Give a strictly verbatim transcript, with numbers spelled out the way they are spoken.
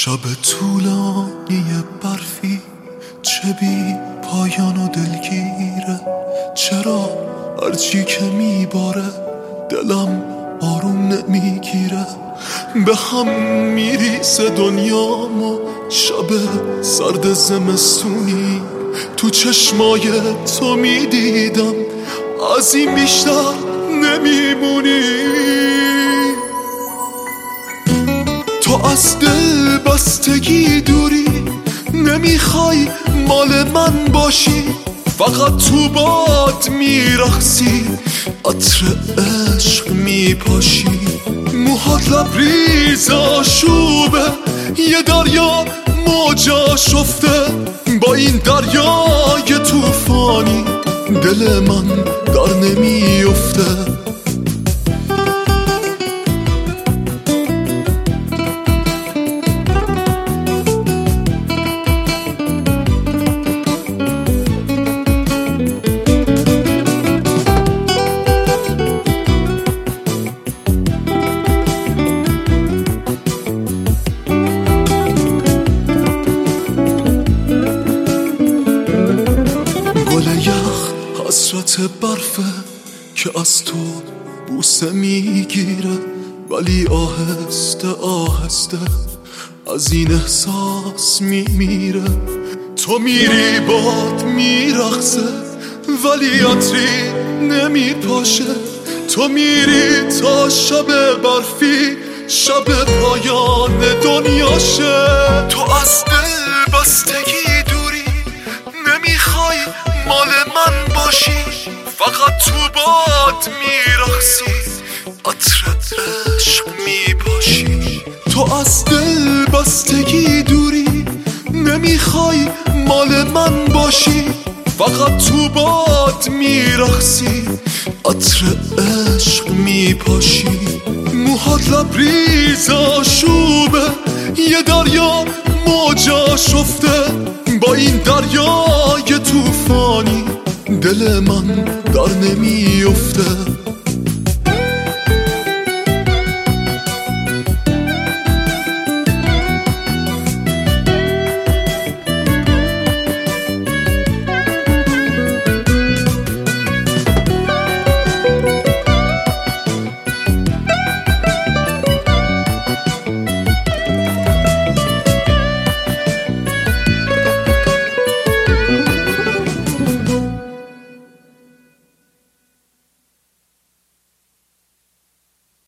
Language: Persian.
شب طولانی برفی چه بی پایان و دلگیره، چرا هرچی که میباره دلم آروم نمیگیره. به هم میریسه دنیام و شب سرد زمستونی تو چشمای تو میدیدم از این بیشتر نمیمونی. تو از دل بستگی دوری، نمیخوای مال من باشی، فقط تو باد میرقصی، عطر عشق میپاشی. موهات لبریز آشوبه، یه دریا موجا شفته، با این دریای توفانی دل من در نمیفته. حسرت برفه که از تو بوسه میگیره، ولی آهسته آهسته از این احساس میمیره. تو میری باد میرقصه ولی عطری نمیپاشه، تو میری تا شب برفی شب پایان دنیاشه. تو از دل بستگی دوری، نمیخوای مال من باشی، فقط تو باد میرقصی، عطر عشق میپاشی. تو از دل بستگی دوری، نمیخوای مال من باشی، فقط تو باد میرقصی، عطر عشق میپاشی. موهات لبریز آشوبه، یه دریا موجا شفته، با این دریای توفانی دل من در نمیفته.